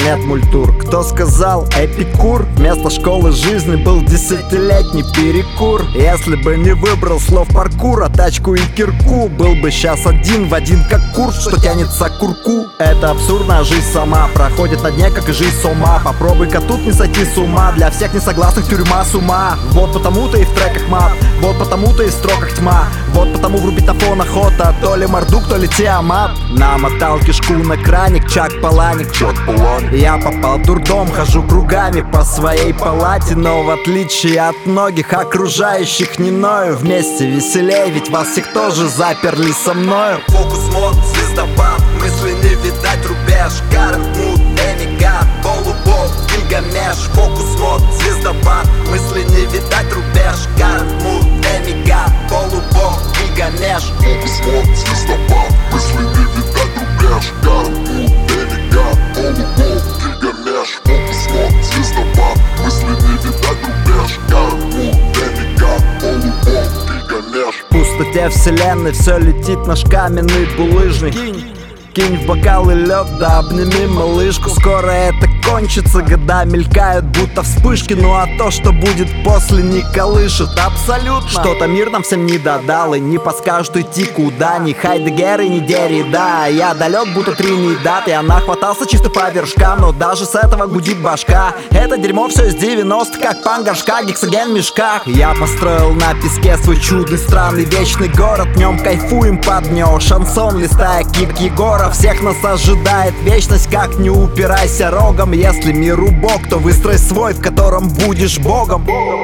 нет мультур. Кто сказал Эпикур? Вместо школы жизни был 10-летний перекур. Если бы не выбрал слов паркура, тачку и кирку, был бы сейчас один в один как курс, что тянется к курку. Это абсурдная жизнь сама проходит на дне, как и жизнь с ума. Попробуй-ка тут не сойти с ума. Для всех несогласных тюрьма с ума. Вот потому-то и в треках мат, вот потому-то и в строках тьма. Вот потому врубить на фон охота. То ли Мардук, то ли Тиамат. Намотал кишку на краник, Чак Паланик. Я попал в дурдом, хожу кругами по своей палате. Но в отличие от многих окружающих не ною. Вместе веселей, ведь вас всех тоже заперли со мною. Фокус, мод, звездопад, мысли не видать рубеж. Гарант, мут, эмигат, полубог, Гильгамеш. Фокус, мод, звездопад, мысли не видать рубеж. Гарант, мут, эмигат, полубог, Гильгамеш. Фокус, мод, звездопад, мысли не видать рубеж. Гарант, мут, эмигат, полубог, Гильгамеш. Фокус, мод, звездопад, мысли не видать рубеж. Гарант, мут, эмигат, полубог, Гильгамеш. В пустоте вселенной все летит наш каменный булыжник. Кинь в бокалы лед, да обними малышку. Скоро это кончится, года мелькают, будто вспышки. Ну а то, что будет после, не колышет абсолютно. Что-то мир нам всем не додал и не подскажут идти куда. Ни Хайдеггер и ни Деррида. Я далек, будто Тринидад. Я нахватался чисто по вершкам, но даже с этого гудит башка. Это дерьмо все из 90-х, как пан горшка, гексоген в мешках. Я построил на песке свой чудный, странный, вечный город. В нем кайфуем под него, шансон листая кик Егора. Всех нас ожидает вечность, как не упирайся рогом. Если мир убог, то выстрой свой, в котором будешь богом.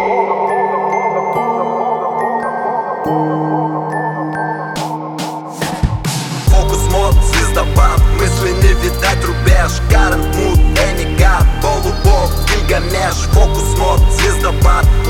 Фокус, мод, звездопад, мысли не видать рубеж. Гарант, мут, эмигат, полубог, Гильгамеш. Фокус, мод, звездопад,